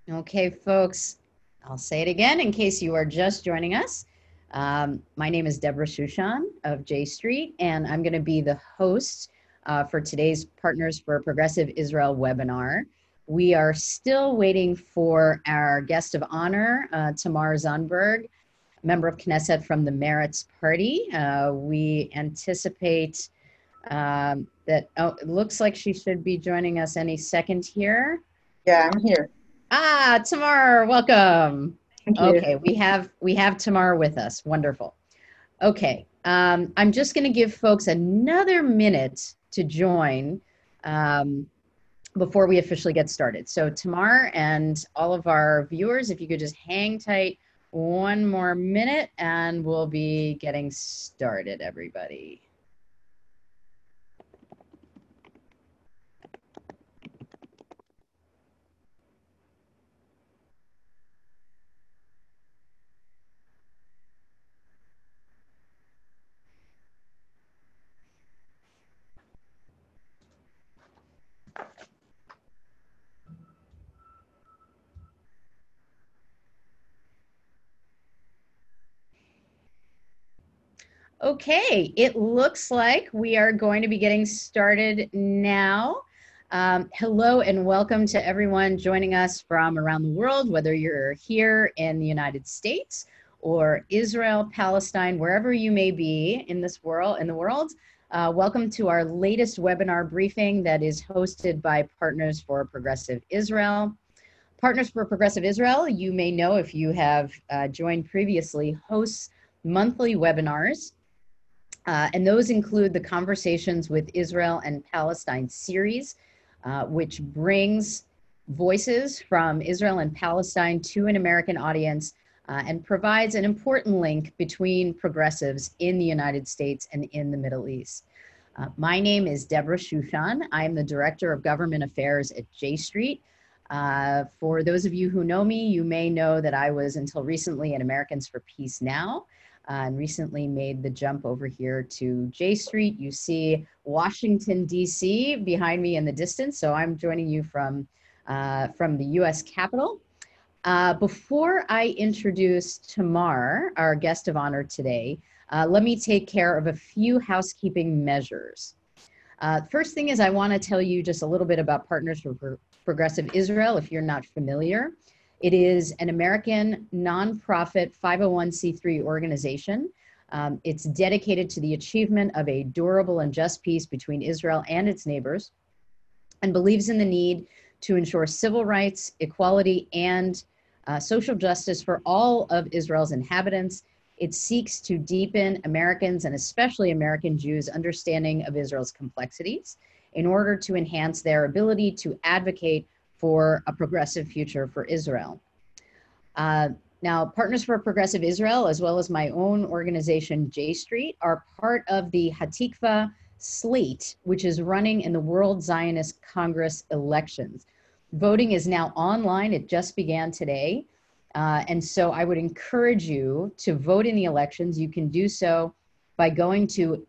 Okay, folks, I'll say it again in case you are just joining us. My name is Deborah Shushan of J Street, and I'm going to be the host for today's Partners for Progressive Israel webinar. We are still waiting for our guest of honor, Tamar Zandberg, member of Knesset from the Meretz Party. We anticipate it looks like she should be joining us any second here. Yeah, I'm here. Tamar, welcome. Thank you. Okay, we have Tamar with us. Wonderful. Okay, I'm just going to give folks another minute to join before we officially get started. So Tamar and all of our viewers, if you could just hang tight one more minute and we'll be getting started, everybody. Okay, it looks like we are going to be getting started now. Hello and welcome to everyone joining us from around the world, whether you're here in the United States or Israel, Palestine, wherever you may be in this world, welcome to our latest webinar briefing that is hosted by Partners for Progressive Israel. Partners for Progressive Israel, you may know if you have joined previously, hosts monthly webinars. And those include the Conversations with Israel and Palestine series, which brings voices from Israel and Palestine to an American audience and provides an important link between progressives in the United States and in the Middle East. My name is Deborah Shushan. I am the Director of Government Affairs at J Street. For those of you who know me, you may know that I was until recently at Americans for Peace Now, and recently made the jump over here to J Street. You see Washington, D.C. behind me in the distance, so I'm joining you from the U.S. Capitol. Before I introduce Tamar, our guest of honor today, let me take care of a few housekeeping measures. First thing is I want to tell you just a little bit about Partners for Progressive Israel, if you're not familiar. It is an American nonprofit 501c3 organization. It's dedicated to the achievement of a durable and just peace between Israel and its neighbors, and believes in the need to ensure civil rights, equality, and social justice for all of Israel's inhabitants. It seeks to deepen Americans, and especially American Jews' understanding of Israel's complexities in order to enhance their ability to advocate for a progressive future for Israel. Now, Partners for Progressive Israel, as well as my own organization, J Street, are part of the Hatikva slate, which is running in the World Zionist Congress elections. Voting is now online. It just began today. And so I would encourage you to vote in the elections. You can do so by going to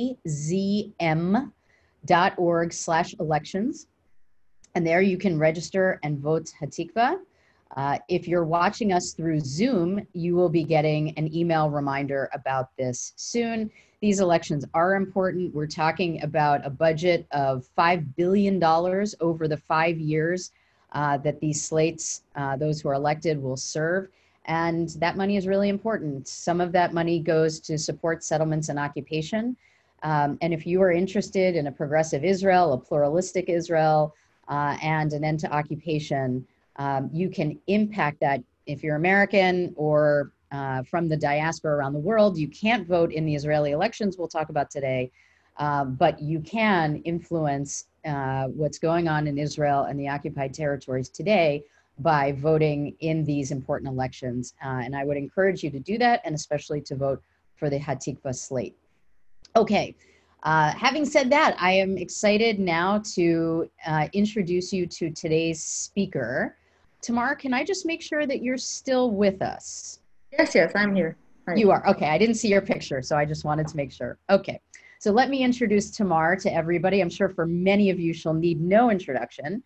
azm.org/elections. And there you can register and vote Hatikva. If you're watching us through Zoom, you will be getting an email reminder about this soon. These elections are important. We're talking about a budget of $5 billion over the 5 years that these slates, those who are elected, will serve. And that money is really important. Some of that money goes to support settlements and occupation. And if you are interested in a progressive Israel, a pluralistic Israel, and an end to occupation, you can impact that. If you're American or from the diaspora around the world, you can't vote in the Israeli elections we'll talk about today, but you can influence what's going on in Israel and the occupied territories today by voting in these important elections. And I would encourage you to do that, and especially to vote for the Hatikva slate. Okay. Having said that, I am excited now to introduce you to today's speaker. Tamar, can I just make sure that you're still with us? Yes, I'm here. Hi. You are. Okay, I didn't see your picture, so I just wanted to make sure. Okay, so let me introduce Tamar to everybody. I'm sure for many of you, she'll need no introduction.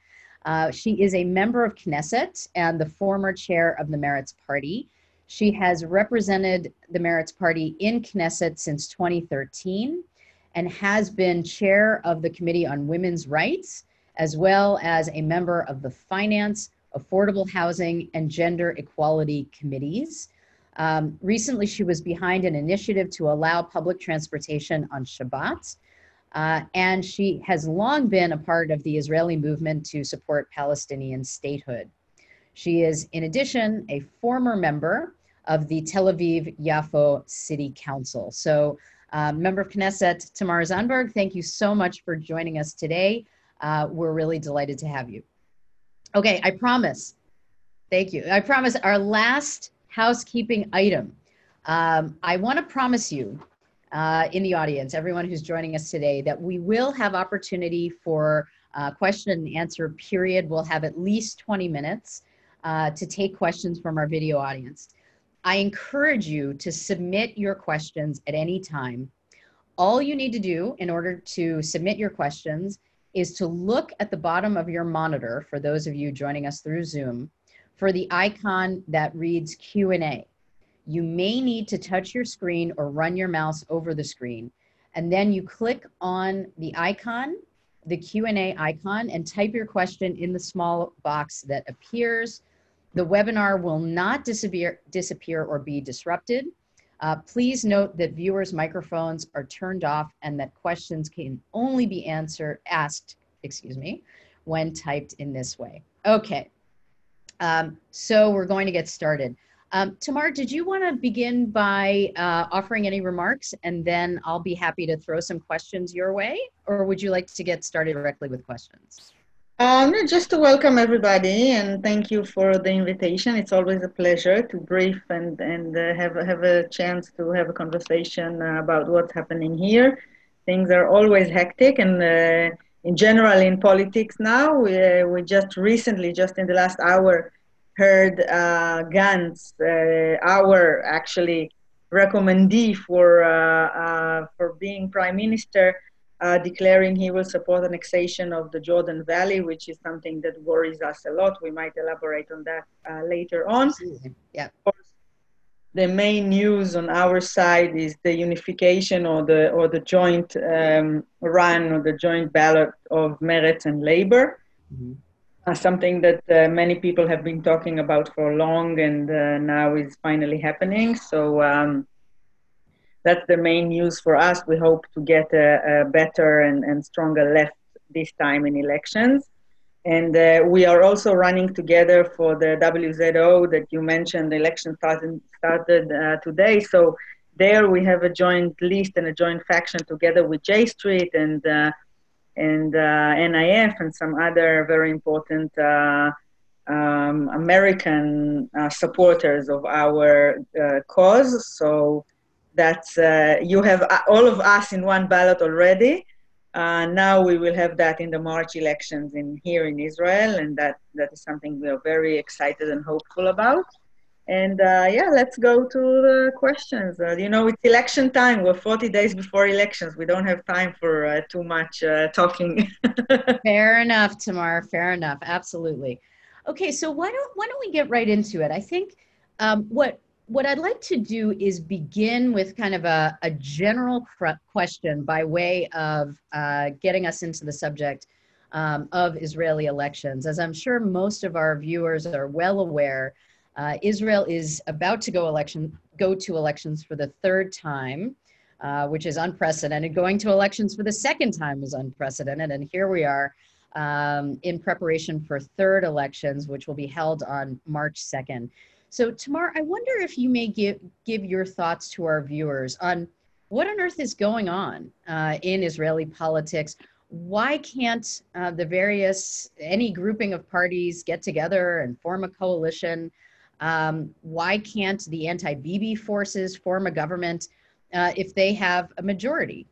She is a member of Knesset and the former chair of the Meretz Party. She has represented the Meretz Party in Knesset since 2013 and has been chair of the Committee on Women's Rights, as well as a member of the Finance, Affordable Housing, and Gender Equality Committees. Recently, she was behind an initiative to allow public transportation on Shabbat. And she has long been a part of the Israeli movement to support Palestinian statehood. She is, in addition, a former member of the Tel Aviv-Yafo City Council. So, member of Knesset, Tamar Zandberg, thank you so much for joining us today. We're really delighted to have you. Okay, I promise, thank you. I promise our last housekeeping item. I want to promise you in the audience, everyone who's joining us today, that we will have opportunity for question and answer period. We'll have at least 20 minutes to take questions from our video audience. I encourage you to submit your questions at any time. All you need to do in order to submit your questions is to look at the bottom of your monitor, for those of you joining us through Zoom, for the icon that reads Q&A. You may need to touch your screen or run your mouse over the screen. And then you click on the icon, the Q&A icon, and type your question in the small box that appears. The webinar will not disappear or be disrupted. Please note that viewers' microphones are turned off and that questions can only be asked when typed in this way. Okay, so we're going to get started. Tamar, did you want to begin by offering any remarks, and then I'll be happy to throw some questions your way, or would you like to get started directly with questions? Just to welcome everybody and thank you for the invitation. It's always a pleasure to brief and have a chance to have a conversation about what's happening here. Things are always hectic, and in general in politics now, we just recently, just in the last hour, heard Gantz, our actually recommendee for being prime minister, declaring he will support annexation of the Jordan Valley, which is something that worries us a lot. We might elaborate on that later on. Yeah. Of course, the main news on our side is the unification or the joint run or the joint ballot of Meretz and Labor. Mm-hmm. Something that many people have been talking about for long, and now is finally happening. So that's the main news for us. We hope to get a better and stronger left this time in elections. And we are also running together for the WZO that you mentioned. The election started today. So there we have a joint list and a joint faction together with J Street and NIF and some other very important American supporters of our cause. So that's you have all of us in one ballot already. Now we will have that in the March elections here in Israel, and that is something we are very excited and hopeful about. And yeah, let's go to the questions. You know, it's election time. We're 40 days before elections. We don't have time for too much talking. Fair enough, Tamar. Fair enough. Absolutely. Okay, so why don't we get right into it? I think what I'd like to do is begin with kind of a general question by way of getting us into the subject of Israeli elections. As I'm sure most of our viewers are well aware, Israel is about to go to elections for the third time, which is unprecedented. Going to elections for the second time is unprecedented. And here we are in preparation for third elections, which will be held on March 2nd. So Tamar, I wonder if you may give your thoughts to our viewers on what on earth is going on in Israeli politics. Why can't any grouping of parties get together and form a coalition? Why can't the anti-Bibi forces form a government if they have a majority?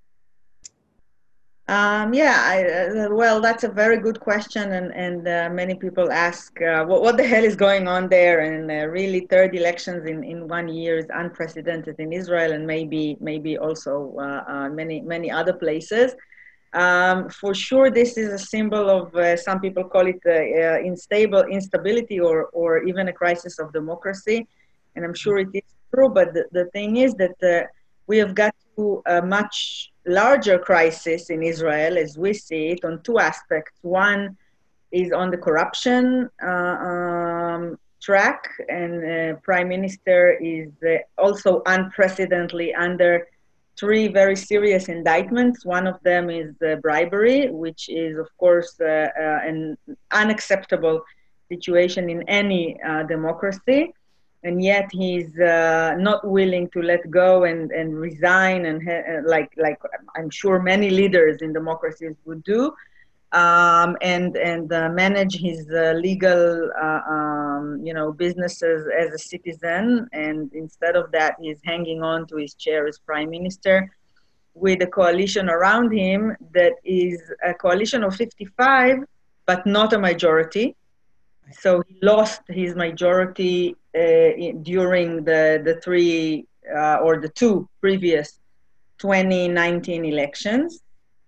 Well, that's a very good question, and many people ask, what the hell is going on there? And really, third elections in 1 year is unprecedented in Israel, and maybe also many other places. For sure, this is a symbol of, some people call it instability or even a crisis of democracy. And I'm sure it is true, but the thing is that we have got to a much larger crisis in Israel as we see it on two aspects. One is on the corruption track, and Prime Minister is also unprecedentedly under three very serious indictments. One of them is bribery, which is, of course, an unacceptable situation in any democracy. And yet he's not willing to let go and resign, and like I'm sure many leaders in democracies would do, and manage his legal businesses as a citizen. And instead of that, he's hanging on to his chair as prime minister with a coalition around him that is a coalition of 55, but not a majority. So he lost his majority during the three or the two previous 2019 elections.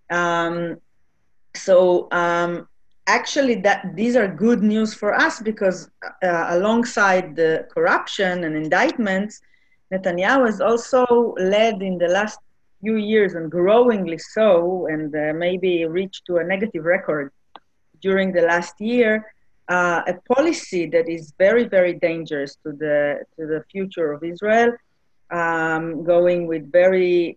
Actually, these are good news for us, because alongside the corruption and indictments, Netanyahu has also led in the last few years, and growingly so, and maybe reached to a negative record during the last year, a policy that is very, very dangerous to the future of Israel, going with very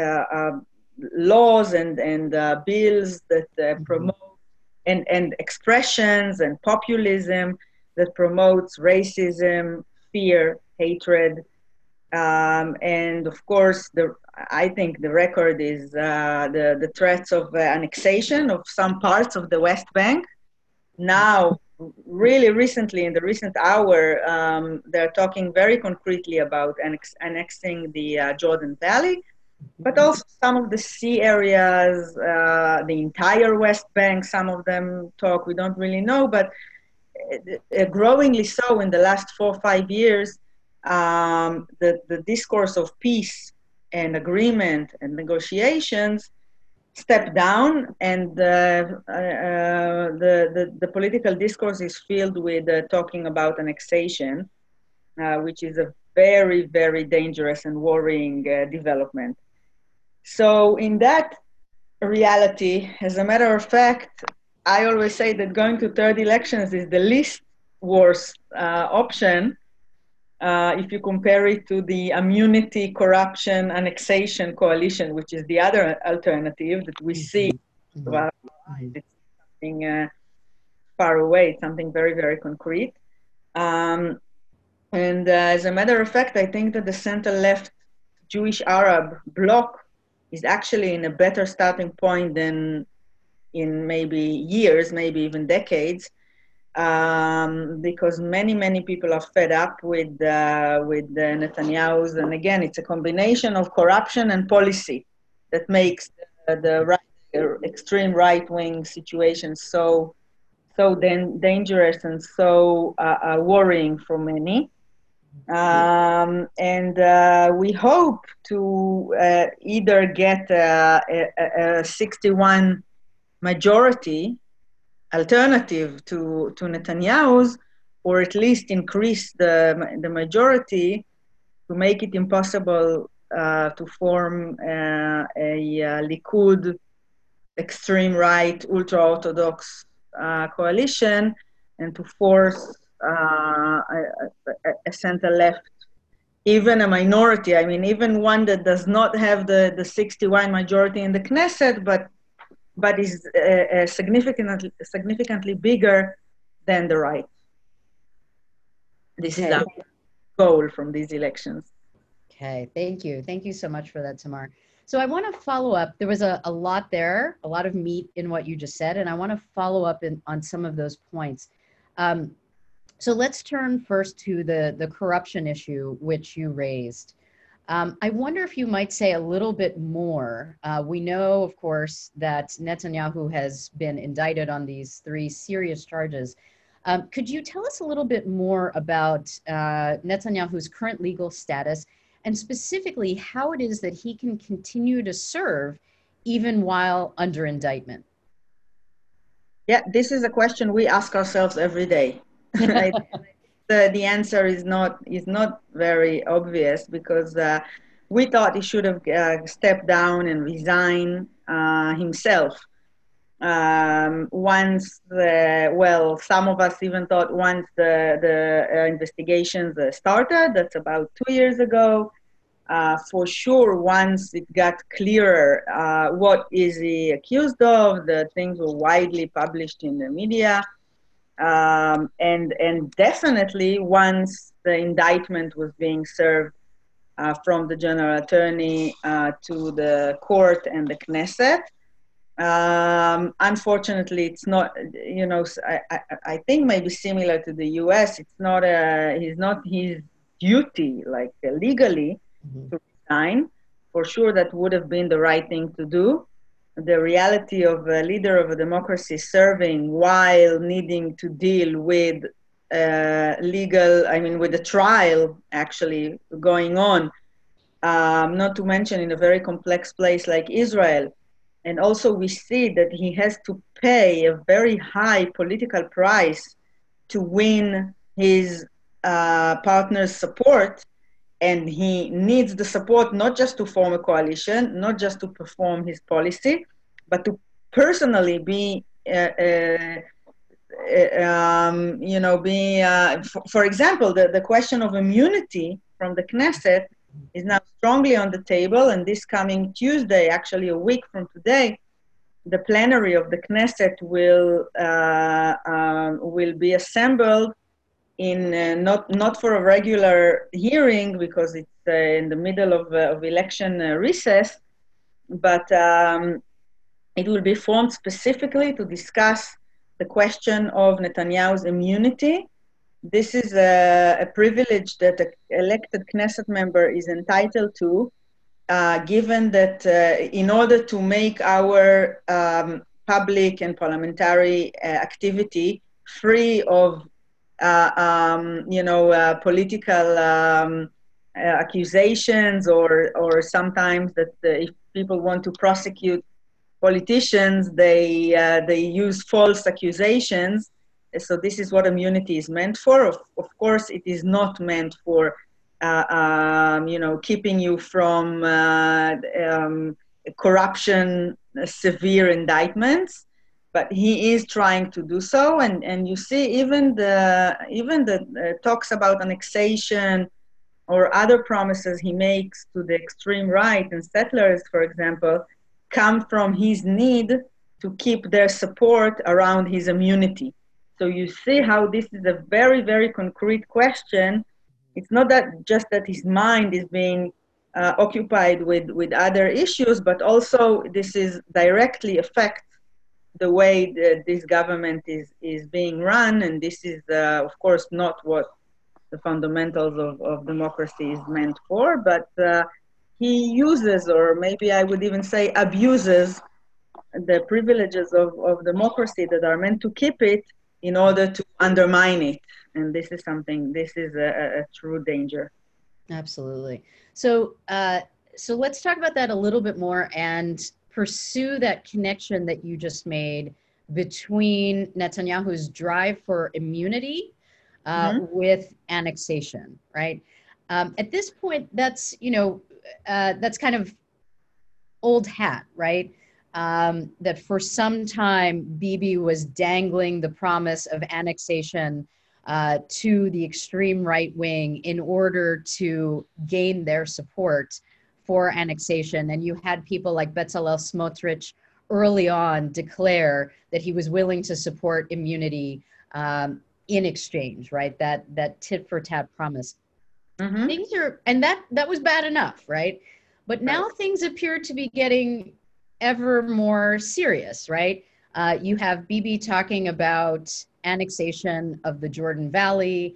laws and bills that promote and expressions and populism that promotes racism, fear, hatred, and of course, I think the record is the threats of annexation of some parts of the West Bank. Now, really recently, in the recent hour, they're talking very concretely about annexing the Jordan Valley, but also some of the sea areas, the entire West Bank. Some of them talk, we don't really know, but growingly so in the last 4 or 5 years, the discourse of peace and agreement and negotiations step down, and the political discourse is filled with talking about annexation, which is a very, very dangerous and worrying development. So in that reality, as a matter of fact, I always say that going to third elections is the least worst option if you compare it to the immunity, corruption, annexation coalition, which is the other alternative that we see. It's something far away, it's something very, very concrete. And as a matter of fact, I think that the center-left Jewish Arab bloc is actually in a better starting point than in maybe years, maybe even decades, because many people are fed up with Netanyahu's. And again, it's a combination of corruption and policy that makes the extreme right-wing situation so dangerous and so worrying for many. And we hope to either get a 61 majority alternative to Netanyahu's, or at least increase the majority to make it impossible to form a Likud extreme right, ultra-Orthodox coalition, and to force a center-left, even a minority. I mean, even one that does not have the 61 majority in the Knesset, but is significantly bigger than the right. This is our goal from these elections. Okay, thank you. Thank you so much for that, Tamar. So I want to follow up. There was a lot there, a lot of meat in what you just said, and I want to follow up on some of those points. So let's turn first to the corruption issue, which you raised. I wonder if you might say a little bit more. We know, of course, that Netanyahu has been indicted on these 3 serious charges. Could you tell us a little bit more about Netanyahu's current legal status, and specifically how it is that he can continue to serve even while under indictment? Yeah, this is a question we ask ourselves every day. Right? The answer is not very obvious because we thought he should have stepped down and resigned himself. Once some of us even thought once the investigations started. That's about 2 years ago. For sure, once it got clearer what is he accused of, the things were widely published in the media. And definitely once the indictment was being served from the general attorney to the court and the Knesset. Unfortunately, it's not. I think maybe similar to the U.S. It's not his duty, like legally, to resign. For sure, that would have been the right thing to do. The reality of a leader of a democracy serving while needing to deal with with the trial actually going on, not to mention in a very complex place like Israel. And also we see that he has to pay a very high political price to win his partner's support. And he needs the support not just to form a coalition, not just to perform his policy, but to personally be, for example, the question of immunity from the Knesset is now strongly on the table. And this coming Tuesday, actually a week from today, the plenary of the Knesset will be assembled in not for a regular hearing because it's in the middle of election recess, but it will be formed specifically to discuss the question of Netanyahu's immunity. This is a privilege that an elected Knesset member is entitled to, given that in order to make our public and parliamentary activity free of political accusations, or sometimes that if people want to prosecute politicians, they use false accusations. So this is what immunity is meant for. Of course, it is not meant for keeping you from corruption, severe indictments. But he is trying to do so, and you see even the talks about annexation or other promises he makes to the extreme right and settlers, for example, come from his need to keep their support around his immunity. So you see how this is a very, very concrete question. It's not that just that his mind is being occupied with other issues, but also this is directly affects the way that this government is being run, and this is, of course, not what the fundamentals of democracy is meant for, but he uses, or maybe I would even say abuses, the privileges of democracy that are meant to keep it in order to undermine it. And this is a true danger. Absolutely. So let's talk about that a little bit more and pursue that connection that you just made between Netanyahu's drive for immunity with annexation, right? At this point, that's kind of old hat, right? That for some time, Bibi was dangling the promise of annexation to the extreme right wing in order to gain their support for annexation. And you had people like Bezalel Smotrich early on declare that he was willing to support immunity in exchange, right? That tit for tat promise. Things are, and that was bad enough, right? But now things appear to be getting ever more serious, right? You have Bibi talking about annexation of the Jordan Valley,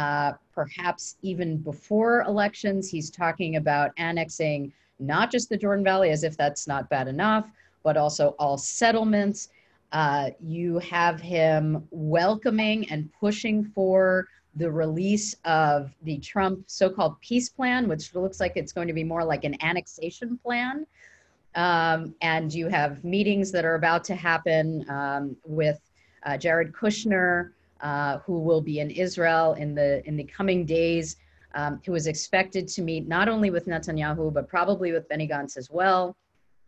perhaps even before elections. He's talking about annexing not just the Jordan Valley, as if that's not bad enough, but also all settlements. You have him welcoming and pushing for the release of the Trump so-called peace plan, which looks like it's going to be more like an annexation plan. And you have meetings that are about to happen with Jared Kushner, who will be in Israel in the coming days, who is expected to meet not only with Netanyahu, but probably with Benny Gantz as well.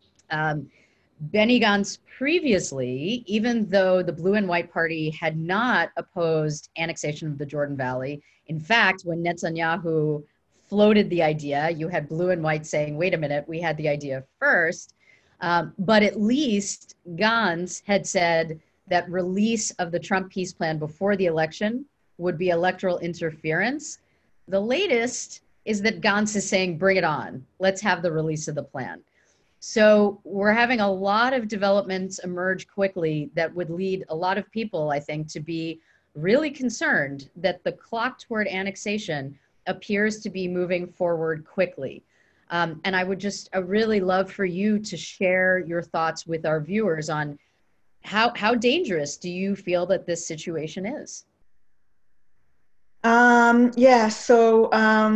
Benny Gantz previously, even though the Blue and White Party had not opposed annexation of the Jordan Valley, in fact, when Netanyahu floated the idea, you had Blue and White saying, wait a minute, we had the idea first. But at least Gantz had said that release of the Trump peace plan before the election would be electoral interference. The latest is that Gantz is saying, bring it on. Let's have the release of the plan. So we're having a lot of developments emerge quickly that would lead a lot of people, I think, to be really concerned that the clock toward annexation appears to be moving forward quickly. And I would just really love for you to share your thoughts with our viewers on how dangerous do you feel that this situation is? Yeah, so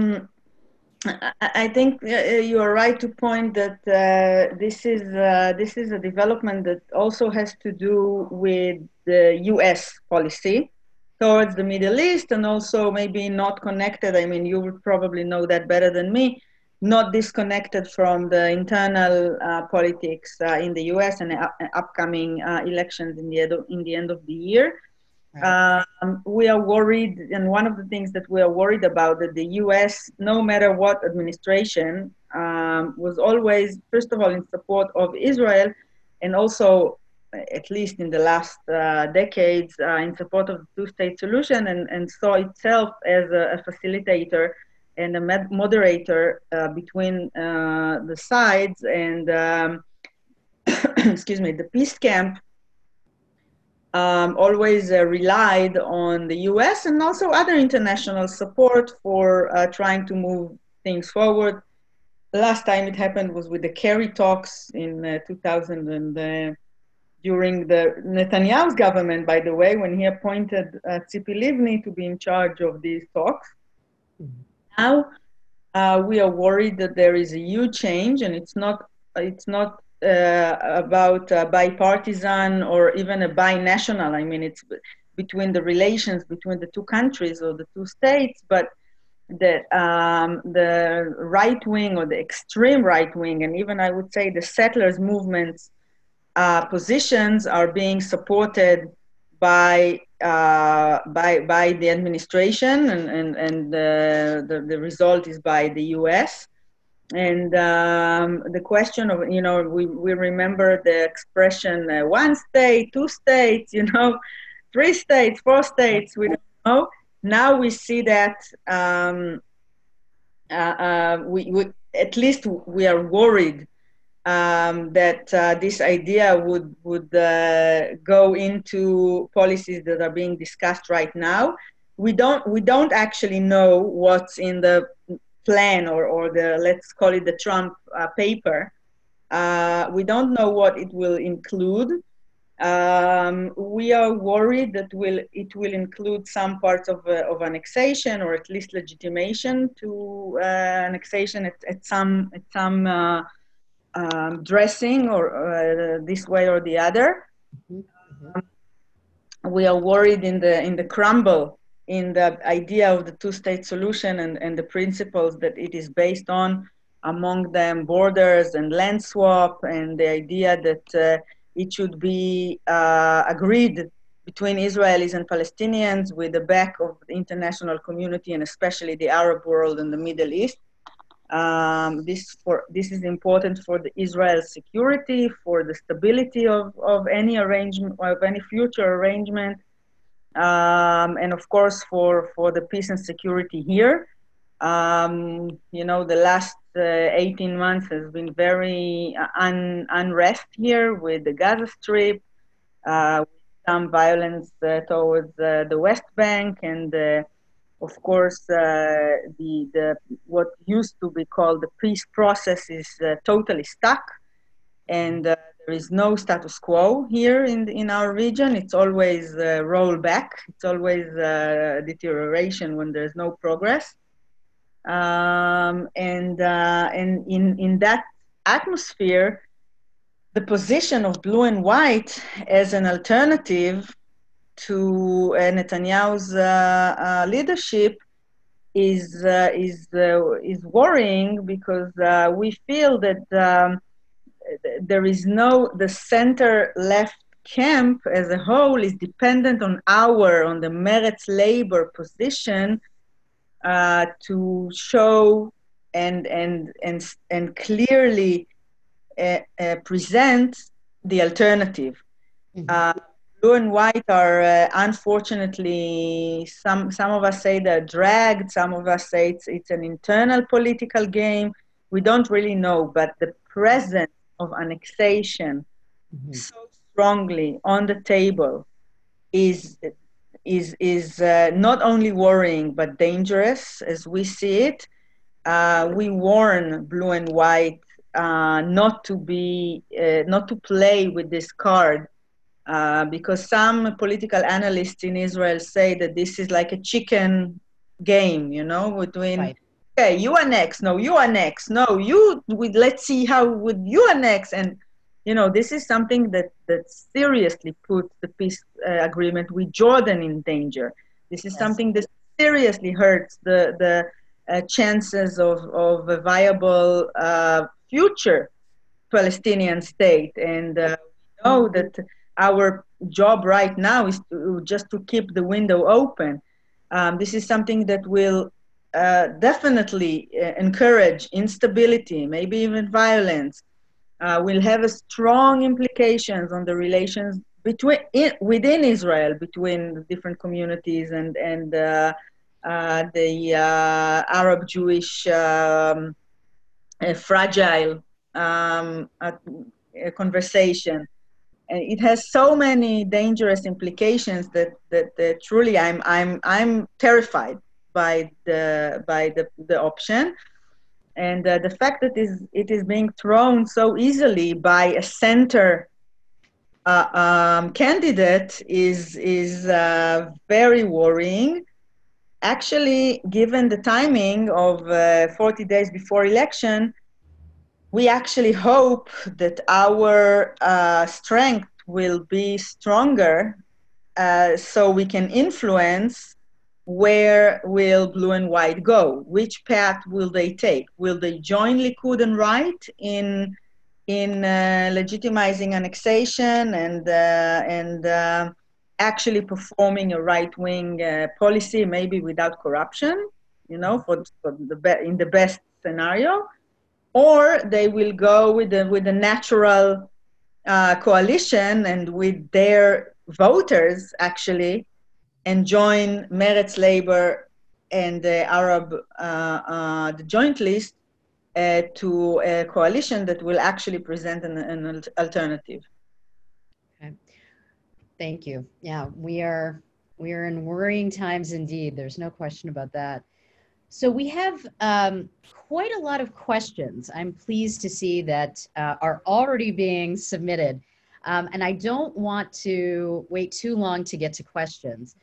I think you are right to point that this is a development that also has to do with the U.S. policy towards the Middle East, and also maybe not connected. I mean, you would probably know that better than me. Not disconnected from the internal politics in the U.S. and upcoming elections in the end of the year. Right. We are worried, and one of the things that we are worried about, that the U.S., no matter what administration, was always, first of all, in support of Israel, and also, at least in the last decades, in support of the two-state solution, and saw itself as a facilitator and a moderator between the sides, and excuse me, the peace camp always relied on the US and also other international support for trying to move things forward. The last time it happened was with the Kerry talks in 2000 and during the Netanyahu's government, by the way, when he appointed Tzipi Livni to be in charge of these talks. Mm-hmm. Now we are worried that there is a huge change, and it's not about bipartisan or even a binational. I mean, it's between the relations between the two countries or the two states, but the right wing or the extreme right wing, and even I would say the settlers movements positions are being supported by the administration, and the result is by the US. And the question of, we remember the expression, one state, two states, 3 states, 4 states, we don't know. Now we see that we at least we are worried that this idea would go into policies that are being discussed right now. We don't actually know what's in the plan or the, let's call it the Trump paper. We don't know what it will include. We are worried that it will include some parts of annexation, or at least legitimation to annexation at some dressing, or this way or the other. We are worried in the crumble in the idea of the two-state solution and the principles that it is based on, among them borders and land swap, and the idea that it should be agreed between Israelis and Palestinians with the back of the international community, and especially the Arab world and the Middle East. This is important for the Israel's security, for the stability of any arrangement, of any future arrangement, and of course for the peace and security here. The last 18 months has been very unrest here with the Gaza Strip, some violence towards the West Bank, and of course, the what used to be called the peace process is totally stuck, and there is no status quo here in our region. It's always rollback. It's always deterioration when there's no progress. And in that atmosphere, the position of blue and white as an alternative to Netanyahu's leadership is worrying, because we feel that there is the center left camp as a whole is dependent on the Meretz labor position to show and clearly present the alternative. Mm-hmm. Blue and white are unfortunately, some of us say they're dragged, some of us say it's an internal political game. We don't really know, but the presence of annexation so strongly on the table is not only worrying but dangerous as we see it. We warn blue and white not to play with this card, because some political analysts in Israel say that this is like a chicken game, between, right. Okay, you are next, no, you are next, no, let's see how would you are next. And, this is something that seriously puts the peace agreement with Jordan in danger. This is something that seriously hurts the chances of a viable future Palestinian state. And we know that our job right now is just to keep the window open. This is something that will definitely encourage instability, maybe even violence. Will have a strong implications on the relations within Israel between the different communities and the Arab Jewish fragile conversation. And it has so many dangerous implications that truly I'm terrified by the option. And the fact that it is being thrown so easily by a center candidate is very worrying. Actually, given the timing of 40 days before election, we actually hope that our strength will be stronger, so we can influence where will blue and white go, which path will they take. Will they join Likud and right in legitimizing annexation and actually performing a right-wing policy, maybe without corruption, in the best scenario, or they will go with the natural coalition and with their voters actually, and join Meretz Labor and the Arab the joint list to a coalition that will actually present an alternative. Okay, thank you. Yeah, we are in worrying times indeed. There's no question about that. So we have quite a lot of questions. I'm pleased to see that are already being submitted. And I don't want to wait too long to get to questions.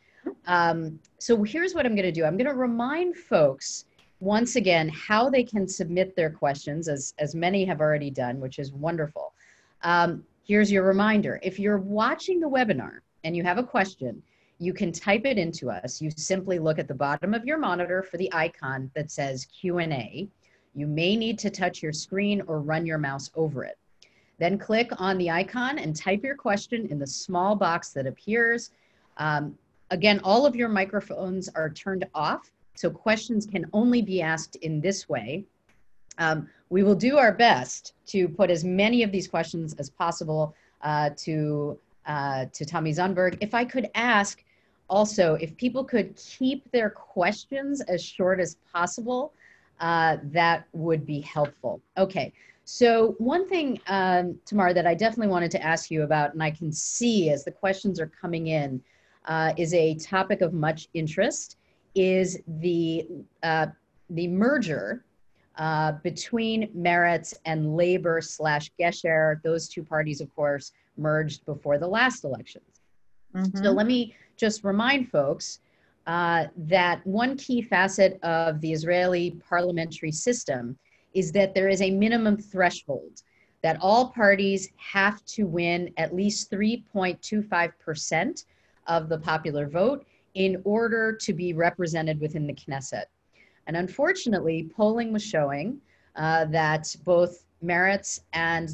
So here's what I'm going to do. I'm going to remind folks once again how they can submit their questions, as many have already done, which is wonderful. Here's your reminder. If you're watching the webinar and you have a question, you can type it into us. You simply look at the bottom of your monitor for the icon that says Q&A. You may need to touch your screen or run your mouse over it. Then click on the icon and type your question in the small box that appears. Again, all of your microphones are turned off, so questions can only be asked in this way. We will do our best to put as many of these questions as possible to Tami Zunberg. If I could ask also, if people could keep their questions as short as possible, that would be helpful. Okay, so one thing, Tamar, that I definitely wanted to ask you about, and I can see as the questions are coming in, is a topic of much interest, is the merger between Meretz and Labor / Gesher. Those two parties, of course, merged before the last elections. Mm-hmm. So let me just remind folks that one key facet of the Israeli parliamentary system is that there is a minimum threshold that all parties have to win at least 3.25% of the popular vote in order to be represented within the Knesset. And unfortunately, polling was showing that both Meretz and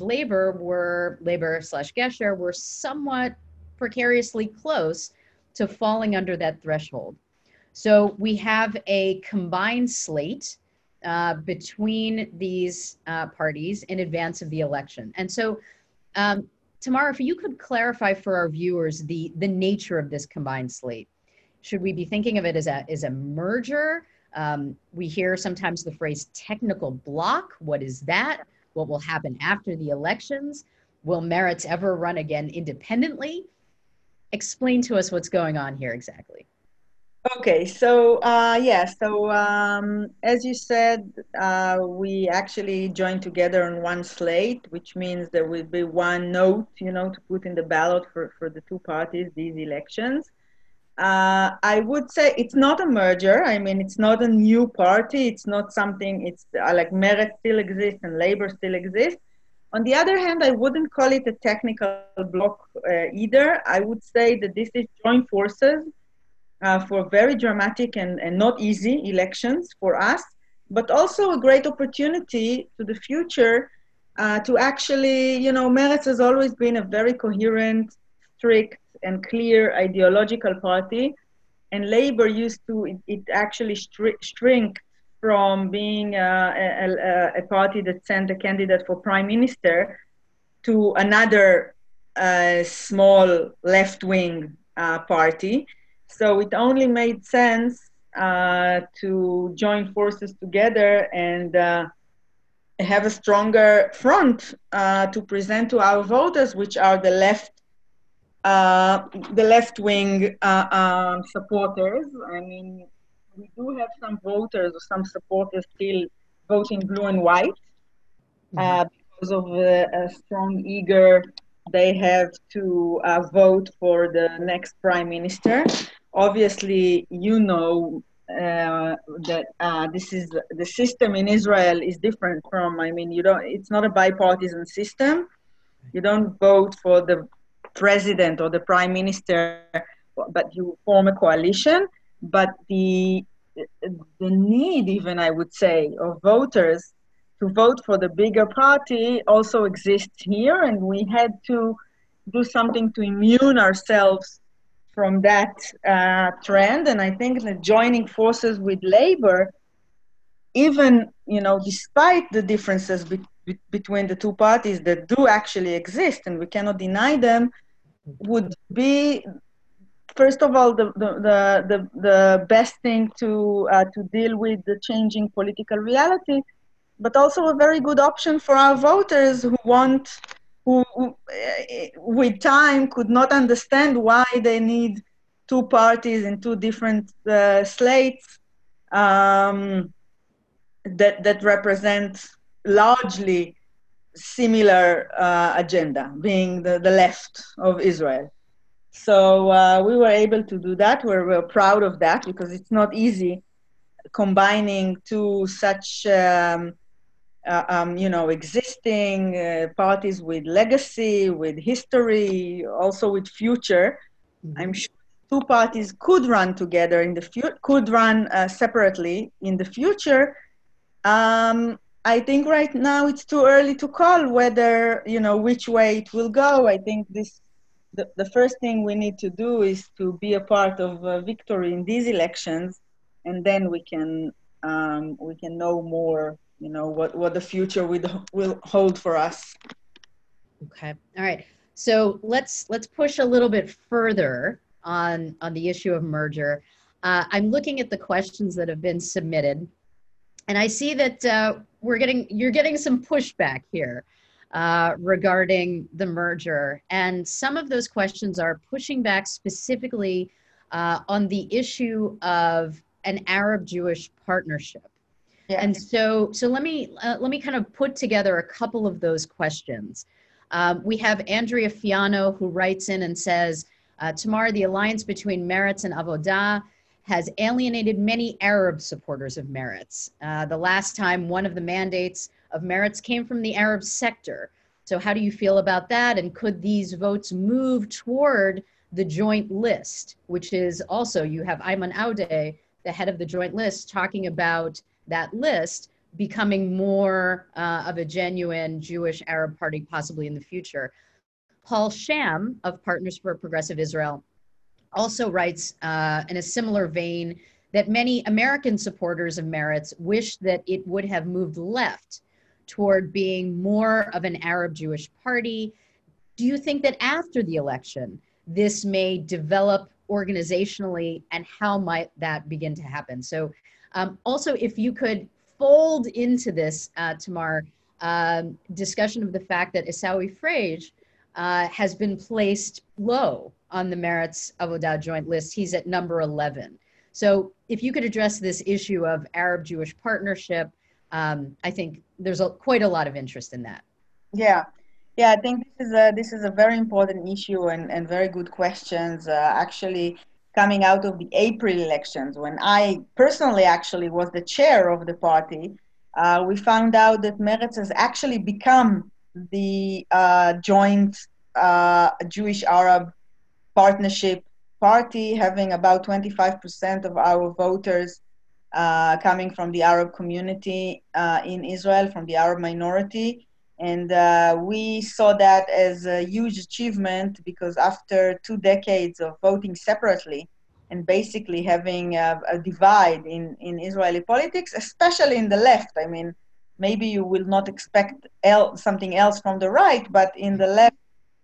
Labor/Gesher were somewhat precariously close to falling under that threshold. So we have a combined slate between these parties in advance of the election. And so, Tamar, if you could clarify for our viewers the nature of this combined slate. Should we be thinking of it as a merger? We hear sometimes the phrase technical block. What is that? What will happen after the elections? Will Meretz ever run again independently? Explain to us what's going on here exactly. Okay, so as you said, we actually joined together on one slate, which means there will be one note, to put in the ballot for the two parties, these elections. I would say it's not a merger. I mean, it's not a new party. It's not something, it's like Meretz still exists and Labor still exists. On the other hand, I wouldn't call it a technical block either. I would say that this is joint forces for very dramatic and not easy elections for us, but also a great opportunity to the future to actually, Meretz has always been a very coherent, strict, and clear ideological party, and Labor used to, it actually shrink from being a party that sent a candidate for prime minister to another small left-wing party. So it only made sense to join forces together and have a stronger front to present to our voters, which are the left-wing supporters. I mean, we do have some voters or some supporters still voting blue and white because of a strong eager they have to vote for the next prime minister. Obviously, that this is the system in Israel is different from. I mean, it's not a bipartisan system. You don't vote for the president or the prime minister, but you form a coalition. But the need, even I would say, of voters to vote for the bigger party also exists here, and we had to do something to immune ourselves from that trend. And I think that joining forces with Labor, even despite the differences between the two parties that do actually exist, and we cannot deny them, would be, first of all, the best thing to deal with the changing political reality, but also a very good option for our voters who with time could not understand why they need two parties and two different slates that represent largely similar agenda, being the left of Israel. So we were able to do that. We're proud of that because it's not easy combining two such existing parties with legacy, with history, also with future. Mm-hmm. I'm sure two parties could run together in the future, could run separately in the future. I think right now it's too early to call whether, which way it will go. I think the first thing we need to do is to be a part of victory in these elections, and then we can know more, what the future will hold for us. Okay. All right. So let's push a little bit further on the issue of merger. I'm looking at the questions that have been submitted, and I see that you're getting some pushback here regarding the merger, and some of those questions are pushing back specifically on the issue of an Arab-Jewish partnership. Yeah. And so let me kind of put together a couple of those questions. We have Andrea Fiano who writes in and says, Tamar, the alliance between Meretz and Avodah has alienated many Arab supporters of Meretz. The last time one of the mandates of Meretz came from the Arab sector. So how do you feel about that? And could these votes move toward the joint list, which is also, you have Ayman Audeh, the head of the joint list, talking about that list becoming more of a genuine Jewish Arab party possibly in the future. Paul Sham of Partners for Progressive Israel also writes in a similar vein that many American supporters of Meretz wish that it would have moved left toward being more of an Arab Jewish party. Do you think that after the election, this may develop organizationally, and how might that begin to happen? So also, if you could fold into this, Tamar, discussion of the fact that Isawi Frage has been placed low on the Meretz Avodah joint list. He's at number 11. So if you could address this issue of Arab-Jewish partnership, I think there's quite a lot of interest in that. Yeah. Yeah, I think this is a very important issue and very good questions. Actually, coming out of the April elections, when I personally actually was the chair of the party, we found out that Meretz has actually become the joint Jewish-Arab partnership party, having about 25% of our voters coming from the Arab community in Israel, from the Arab minority. And we saw that as a huge achievement because after 2 decades of voting separately and basically having a divide in Israeli politics, especially in the left, I mean, maybe you will not expect something else from the right, but in the left,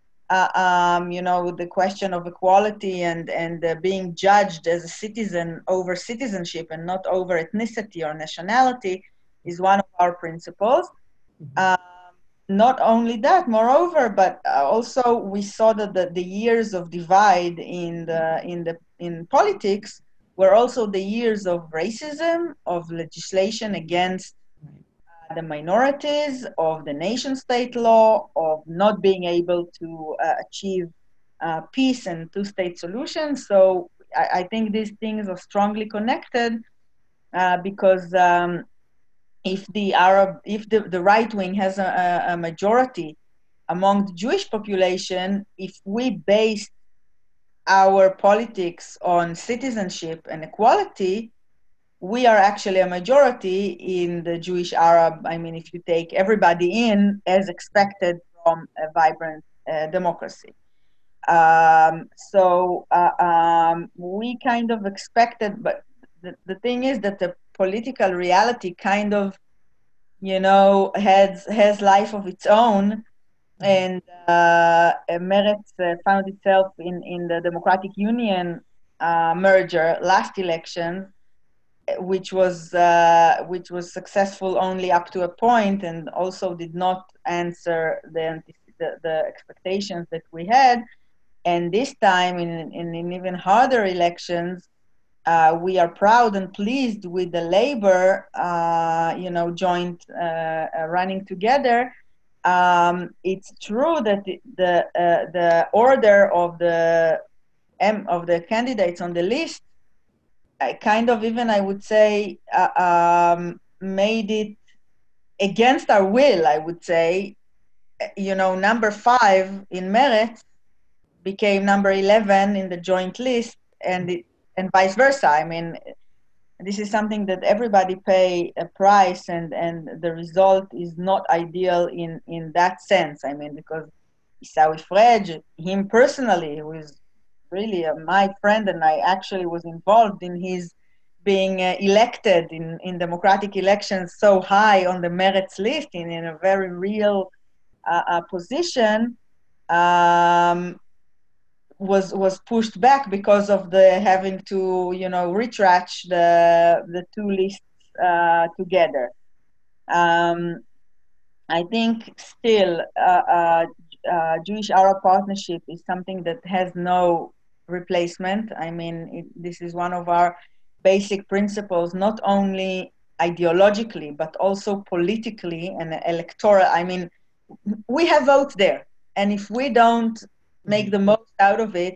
the question of equality and being judged as a citizen over citizenship and not over ethnicity or nationality is one of our principles. Not only that, moreover, but also we saw that the years of divide in politics were also the years of racism, of legislation against the minorities, of the nation-state law, of not being able to achieve peace and two-state solutions. So I think these things are strongly connected because if the right wing has a majority among the Jewish population, if we base our politics on citizenship and equality, we are actually a majority in the Jewish Arab. I mean, if you take everybody in as expected from a vibrant democracy. We kind of expected, but the thing is that the political reality kind of, has life of its own. And Meretz found itself in the Democratic Union merger last election, which was successful only up to a point, and also did not answer the expectations that we had. And this time, in even harder elections, we are proud and pleased with the Labor, joint running together. It's true that the order of the candidates on the list kind of, even I would say, made it against our will. I would say, number 5 in Meretz became number 11 in the joint list, and vice versa. I mean, this is something that everybody pay a price, and the result is not ideal in that sense. I mean, because Isawi Frage, him personally, who is really my friend, and I actually was involved in his being elected in democratic elections so high on the Meretz list in a very real position, was pushed back because of the having to retrench the two lists together. I think still Jewish Arab partnership is something that has no replacement. I mean, this is one of our basic principles, not only ideologically but also politically and electoral. I mean, we have votes there, and if we don't make the most out of it,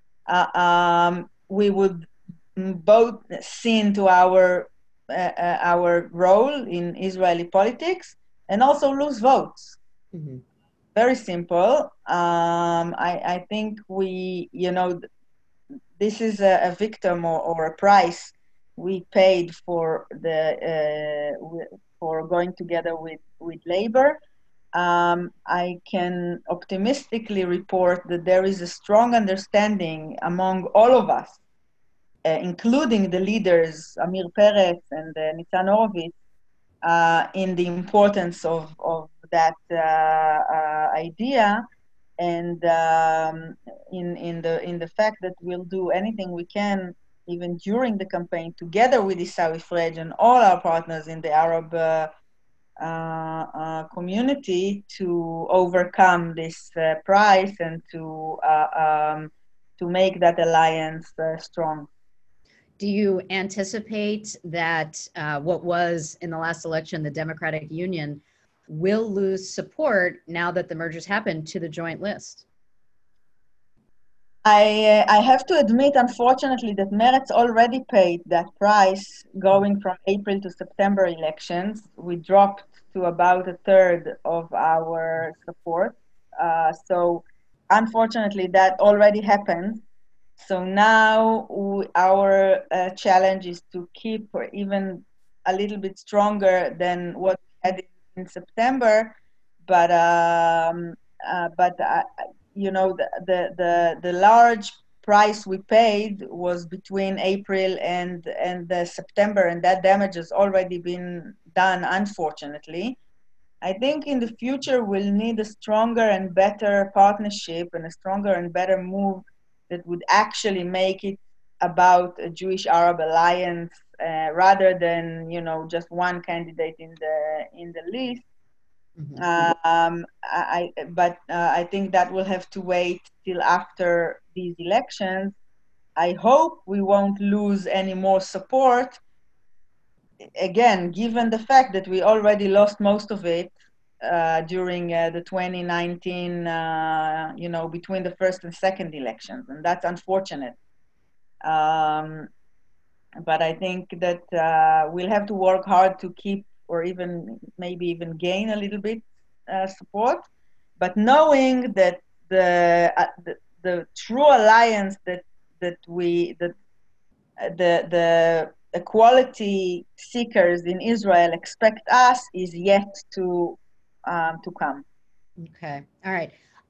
we would both sin to our role in Israeli politics and also lose votes. Mm-hmm. very simple. I think this is a victim or a price we paid for for going together with labor. I can optimistically report that there is a strong understanding among all of us, including the leaders, Amir Peretz and Nitzan Horowitz, in the importance of that idea, and in the fact that we'll do anything we can, even during the campaign, together with Isawi Frej and all our partners in the Arab community, to overcome this price and to make that alliance strong. Do you anticipate that what was in the last election, the Democratic Union, will lose support now that the mergers happened to the joint list? I have to admit, unfortunately, that Meretz already paid that price going from April to September elections. We dropped to about a third of our support. So unfortunately, that already happened. So now our challenge is to keep even a little bit stronger than what we had in September. But the large price we paid was between April and September, and that damage has already been done, unfortunately. I think in the future we'll need a stronger and better partnership and a stronger and better move that would actually make it about a Jewish-Arab alliance rather than just one candidate in the list. Mm-hmm. I think that will have to wait till after these elections. I hope we won't lose any more support. Again, given the fact that we already lost most of it during the 2019, between the first and second elections, and that's unfortunate. But I think that we'll have to work hard to keep, or maybe even gain a little bit support. But knowing that the true alliance that the equality seekers in Israel expect us is yet to come. Okay. All right.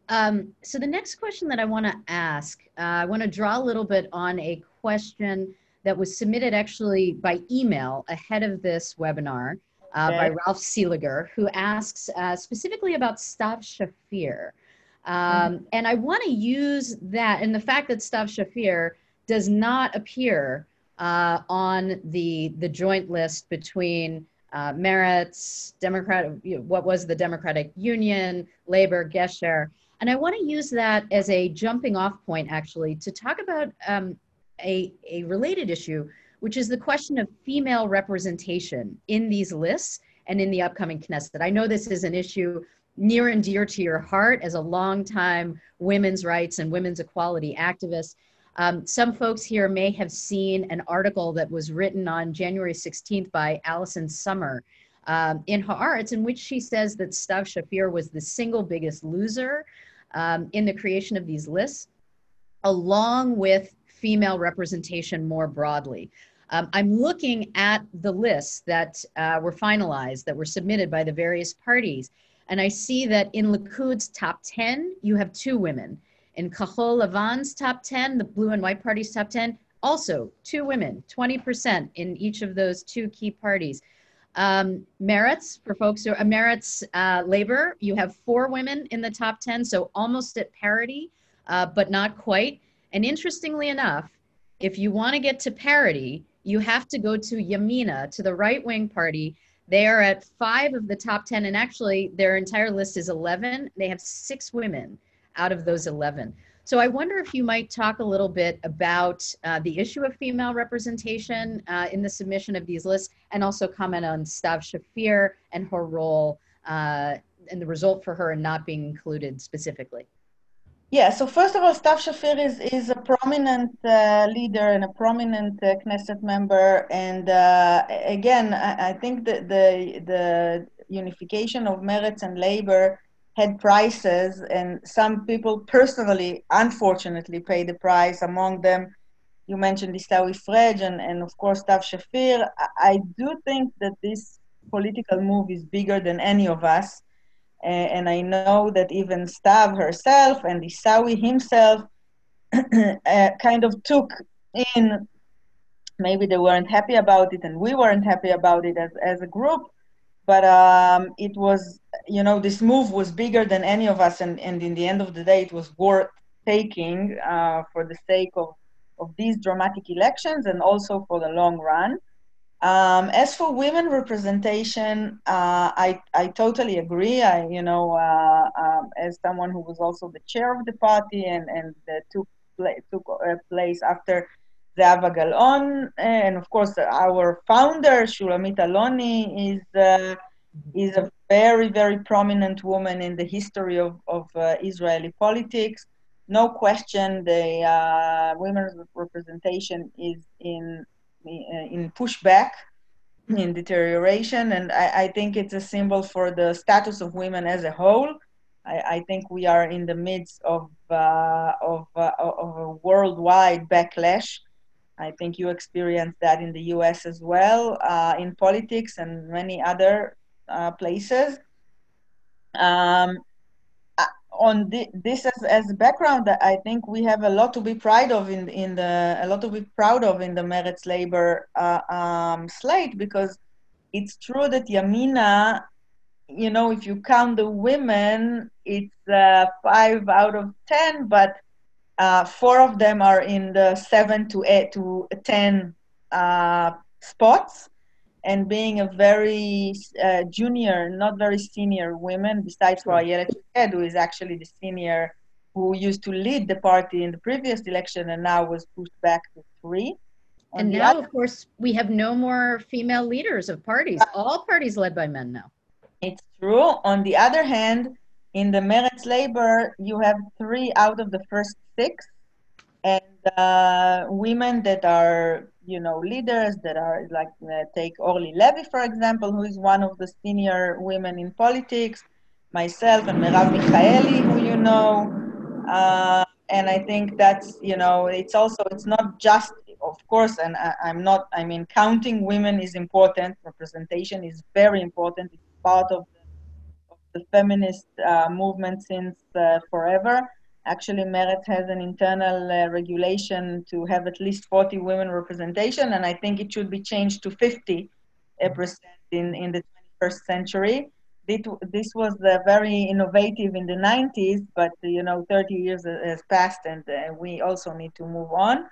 So the next question that I want to ask, I want to draw a little bit on a question that was submitted actually by email ahead of this webinar by Ralph Seeliger, who asks specifically about Stav Shafir. And I want to use that and the fact that Stav Shafir does not appear on the joint list between Meretz, what was the Democratic Union, Labor, Gesher. And I want to use that as a jumping off point, actually, to talk about a related issue, which is the question of female representation in these lists and in the upcoming Knesset. I know this is an issue near and dear to your heart as a longtime women's rights and women's equality activist. Some folks here may have seen an article that was written on January 16th by Alison Summer in Haaretz, in which she says that Stav Shafir was the single biggest loser in the creation of these lists, along with female representation more broadly. I'm looking at the lists that were finalized, that were submitted by the various parties, and I see that in Likud's top 10, you have 2 women. In Kahol Lavan's top 10, the Blue and White Party's top 10, also 2 women, 20% in each of those 2 key parties. Meretz, for folks who are Meretz Labor, you have 4 women in the top 10, so almost at parity, but not quite. And interestingly enough, if you want to get to parity, you have to go to Yamina, to the right-wing party. They are at 5 of the top 10, and actually their entire list is 11. They have 6 women out of those 11. So I wonder if you might talk a little bit about the issue of female representation in the submission of these lists, and also comment on Stav Shafir and her role and the result for her in not being included specifically. Yeah, so first of all, Stav Shafir is a prominent leader and a prominent Knesset member. And again, I think that the unification of Meretz and Labor had prices, and some people personally, unfortunately, paid the price. Among them, you mentioned Isawi Frej and of course Stav Shafir. I do think that this political move is bigger than any of us. And I know that even Stav herself and Isawi himself kind of took in, maybe they weren't happy about it and we weren't happy about it as a group, but it was, this move was bigger than any of us, and in the end of the day, it was worth taking for the sake of these dramatic elections and also for the long run. As for women representation, I totally agree. As someone who was also the chair of the party and took place after Zehava Galon, and of course our founder Shulamit Aloni is a very, very prominent woman in the history of Israeli politics. No question, the women's representation is in pushback, in deterioration, and I think it's a symbol for the status of women as a whole. I think we are in the midst of a worldwide backlash. I think you experienced that in the US as well, in politics and many other places. On this as a background, I think we have a lot to be proud of in the Meretz Labor slate, because it's true that Yamina, if you count the women, it's 5 out of 10, but 4 of them are in the 7 to 8 to 10 spots. And being a very junior, not very senior woman, besides for Ayelet Shaked, who is actually the senior, who used to lead the party in the previous election and now was pushed back to 3. And now, of course, we have no more female leaders of parties. All parties led by men now. It's true. On the other hand, in the Meretz Labor, you have 3 out of the first 6, and women that are, leaders that are like, take Orly Levy, for example, who is one of the senior women in politics, myself and Merav Michaeli, who you know. And I think that's, it's not just, of course, and counting women is important. Representation is very important. It's part of the feminist movement since forever. Actually, Meretz has an internal regulation to have at least 40 women representation, and I think it should be changed to 50% in the 21st century. This was very innovative in the 90s, but 30 years has passed, and we also need to move on.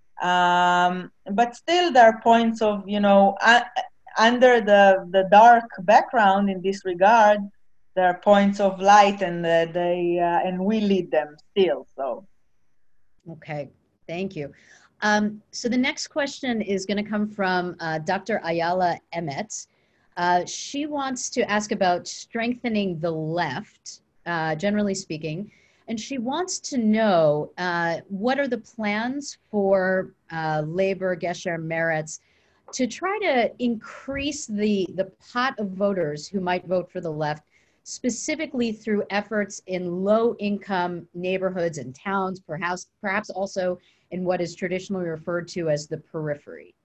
But still, there are points of, under the dark background in this regard, there are points of light, and and we lead them still. So, okay, thank you. So the next question is going to come from Dr. Ayala Emet. She wants to ask about strengthening the left, generally speaking, and she wants to know what are the plans for Labor, Gesher, Meretz to try to increase the pot of voters who might vote for the left, specifically through efforts in low-income neighborhoods and towns, perhaps also in what is traditionally referred to as the periphery.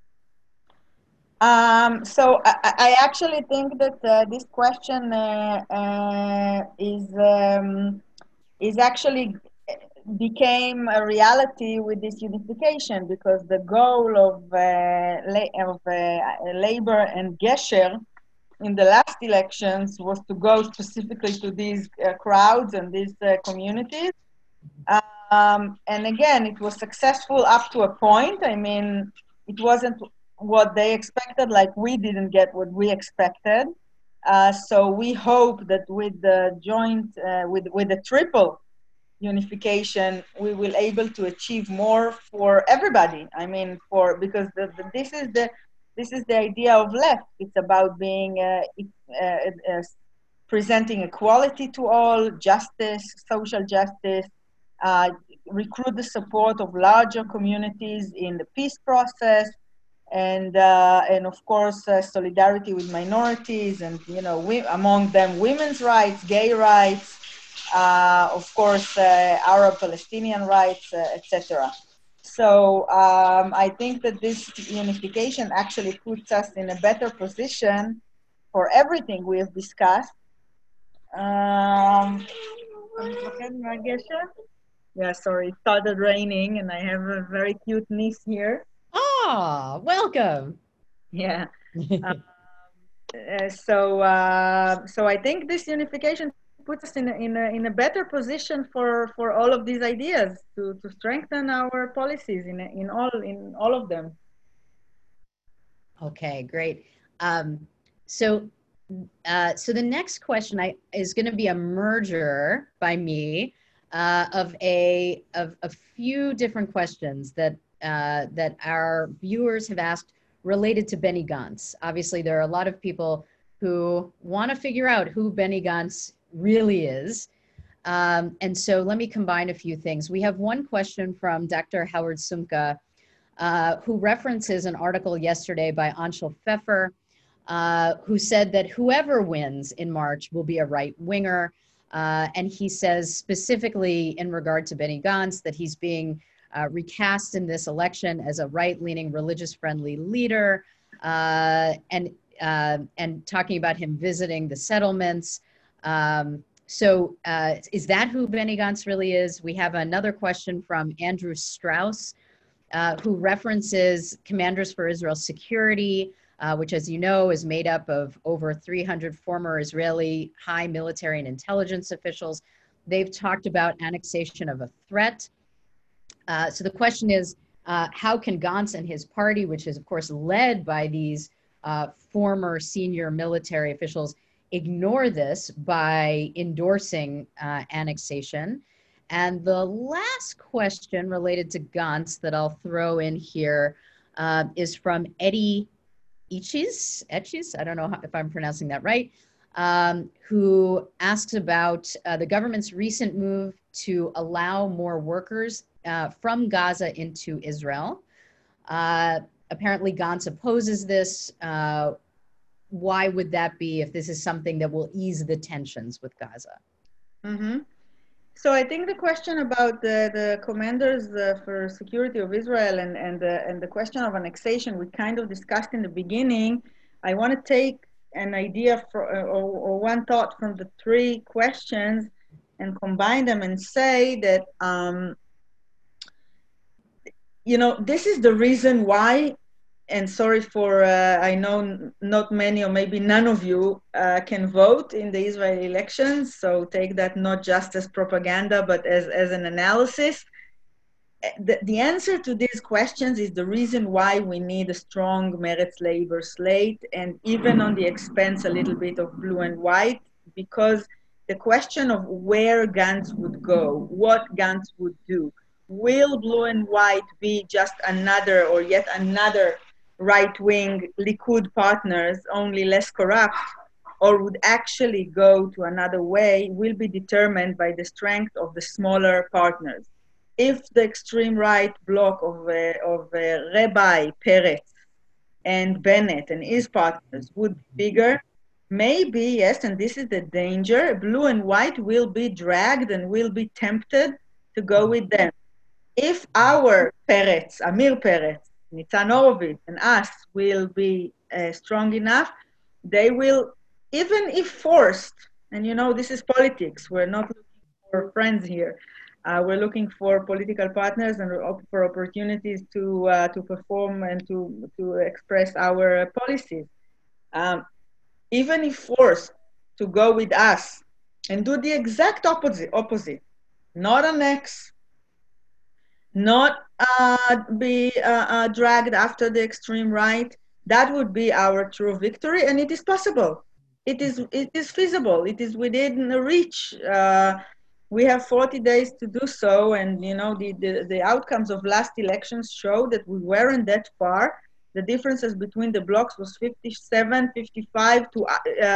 So I actually think that this question is actually became a reality with this unification, because the goal of Labor and Gesher in the last elections was to go specifically to these crowds and these communities. And again, it was successful up to a point. I mean, it wasn't what they expected, like we didn't get what we expected. So we hope that with the joint, with the triple unification, we will able to achieve more for everybody. I mean, because this is the idea of left. It's about being presenting equality to all, justice, social justice, recruit the support of larger communities in the peace process, and of course solidarity with minorities, and among them women's rights, gay rights, of course Arab Palestinian rights, etc. So I think that this unification actually puts us in a better position for everything we have discussed. Yeah, sorry, it started raining and I have a very cute niece here. Ah, welcome. Yeah. So I think this unification puts us in a better position for all of these ideas to strengthen our policies in all of them. Okay, great. So the next question is going to be a merger by me of a few different questions that that our viewers have asked related to Benny Gantz. Obviously, there are a lot of people who want to figure out who Benny Gantz really is. And so let me combine a few things. We have one question from Dr. Howard Sumka, who references an article yesterday by Anshel Pfeffer, who said that whoever wins in March will be a right winger. And he says specifically in regard to Benny Gantz that he's being recast in this election as a right-leaning, religious-friendly leader, and talking about him visiting the settlements. So is that who Benny Gantz really is? We have another question from Andrew Strauss, who references Commanders for Israel Security, which, as you know, is made up of over 300 former Israeli high military and intelligence officials. They've talked about annexation of a threat. So the question is, how can Gantz and his party, which is, of course, led by these former senior military officials, ignore this by endorsing annexation? And the last question related to Gantz that I'll throw in here is from Eddie Etches, I don't know if I'm pronouncing that right, who asks about the government's recent move to allow more workers from Gaza into Israel. Apparently Gantz opposes this. Why would that be if this is something that will ease the tensions with Gaza? Mm-hmm. So I think the question about the commanders for security of Israel and the question of annexation we kind of discussed in the beginning. I want to take an idea or one thought from the three questions and combine them and say that this is the reason why. And sorry for, I know not many or maybe none of you can vote in the Israeli elections, so take that not just as propaganda, but as an analysis. The answer to these questions is the reason why we need a strong Meretz labor slate, and even on the expense a little bit of blue and white, because the question of where Gantz would go, what Gantz would do, will blue and white be just another or yet another right-wing Likud partners, only less corrupt, or would actually go to another way, will be determined by the strength of the smaller partners. If the extreme right bloc of Rabbi Peretz and Bennett and his partners would be bigger, maybe, yes, and this is the danger, blue and white will be dragged and will be tempted to go with them. If our Peretz, Amir Peretz, Nitzan Horowitz, and us will be strong enough, they will, even if forced, and this is politics, we're not looking for friends here, we're looking for political partners and for opportunities to perform and to express our policies. Even if forced to go with us and do the exact opposite, not annex, not be dragged after the extreme right, that would be our true victory, and it is possible. It is feasible. It is within reach. We have 40 days to do so, and the outcomes of last elections show that we weren't that far. The differences between the blocks was 57, 55 to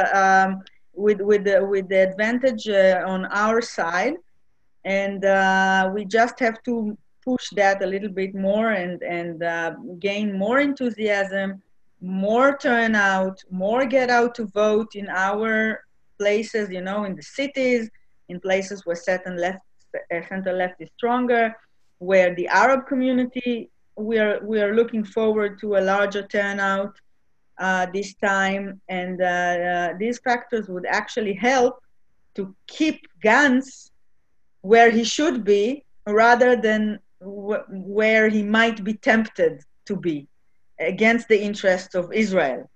with the advantage on our side, and we just have to push that a little bit more and gain more enthusiasm, more turnout, more get out to vote in our places, you know, in the cities, in places where center left is stronger, where the Arab community, we are looking forward to a larger turnout this time, and these factors would actually help to keep Gantz where he should be rather than where he might be tempted to be against the interests of Israel.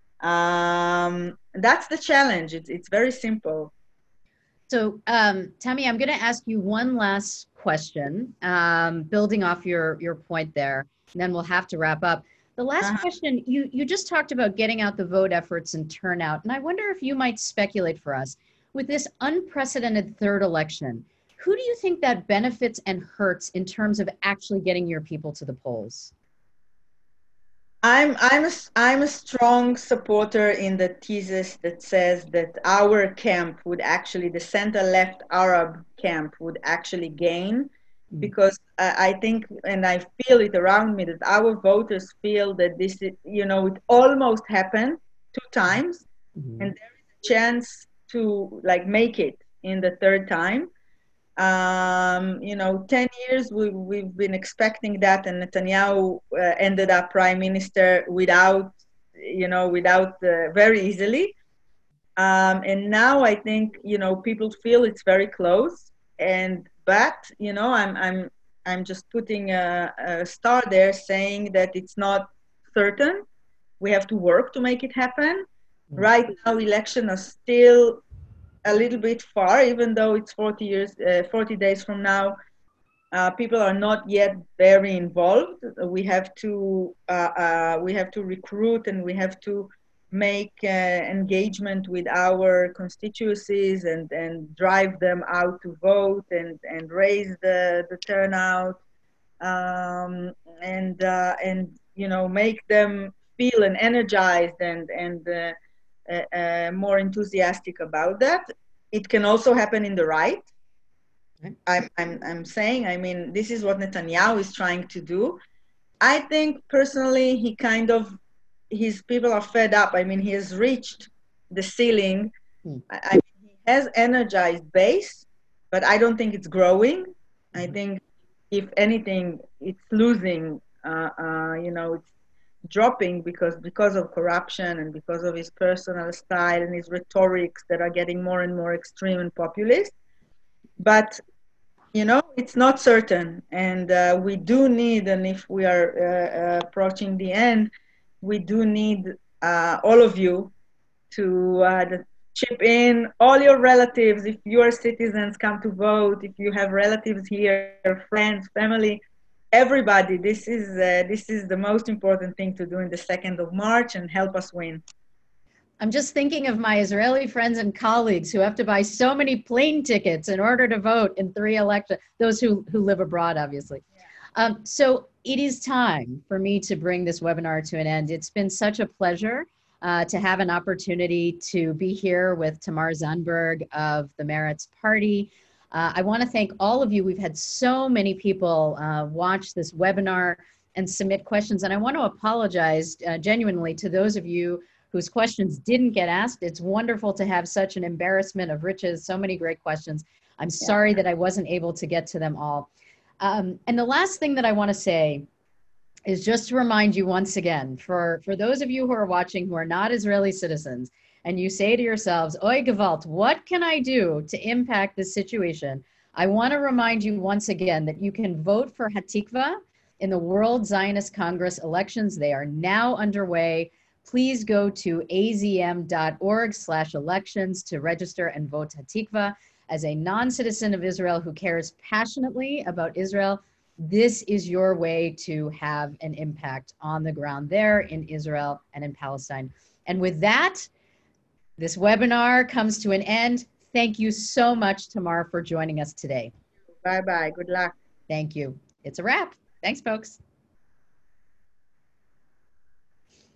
That's the challenge. It's very simple. So, Tammy, I'm going to ask you one last question, building off your point there, and then we'll have to wrap up. The last question, you just talked about getting out the vote efforts and turnout, and I wonder if you might speculate for us, with this unprecedented third election, who do you think that benefits and hurts in terms of actually getting your people to the polls? I'm a strong supporter in the thesis that says that our camp would actually, the center-left Arab camp would actually gain, because I think, and I feel it around me, that our voters feel that this is, you know, it almost happened 2 times, and there is a chance to like make it in the 3rd time. You know, 10 years we've been expecting that, and Netanyahu ended up prime minister without, you know, very easily. And now I think, you know, people feel it's very close, but you know, I'm just putting a star there, saying that it's not certain. We have to work to make it happen. Right now, elections are still a little bit far, even though it's 40 days from now. People are not yet very involved. We have to recruit, and we have to make engagement with our constituencies and drive them out to vote and raise the turnout, and you know, make them feel and energized and more enthusiastic about that. It can also happen in the right. I'm saying, I mean, this is what Netanyahu is trying to do. I think personally, his people are fed up. I mean, he has reached the ceiling. I mean, he has energized base, but I don't think it's growing. I think, if anything, it's losing. You know, it's dropping because of corruption and because of his personal style and his rhetorics that are getting more and more extreme and populist. But you know, it's not certain, and we do need, and if we are approaching the end, we do need all of you to chip in. All your relatives, if you are citizens, come to vote. If you have relatives here, friends, family, everybody, this is the most important thing to do in the 2nd of March, and help us win. I'm just thinking of my Israeli friends and colleagues who have to buy so many plane tickets in order to vote in 3 elections, those who live abroad, obviously. So it is time for me to bring this webinar to an end. It's been such a pleasure to have an opportunity to be here with Tamar Zandberg of the Meretz Party. I want to thank all of you. We've had so many people watch this webinar and submit questions, and I want to apologize genuinely to those of you whose questions didn't get asked. It's wonderful to have such an embarrassment of riches, so many great questions. I'm sorry that I wasn't able to get to them all. And the last thing that I want to say is just to remind you once again, for those of you who are watching who are not Israeli citizens, and you say to yourselves, Oy Gewalt, what can I do to impact this situation? I want to remind you once again that you can vote for Hatikva in the World Zionist Congress elections. They are now underway. Please go to azm.org/elections to register and vote Hatikva. As a non-citizen of Israel who cares passionately about Israel, this is your way to have an impact on the ground there in Israel and in Palestine. And with that, this webinar comes to an end. Thank you so much, Tamar, for joining us today. Bye-bye. Good luck. Thank you. It's a wrap. Thanks, folks.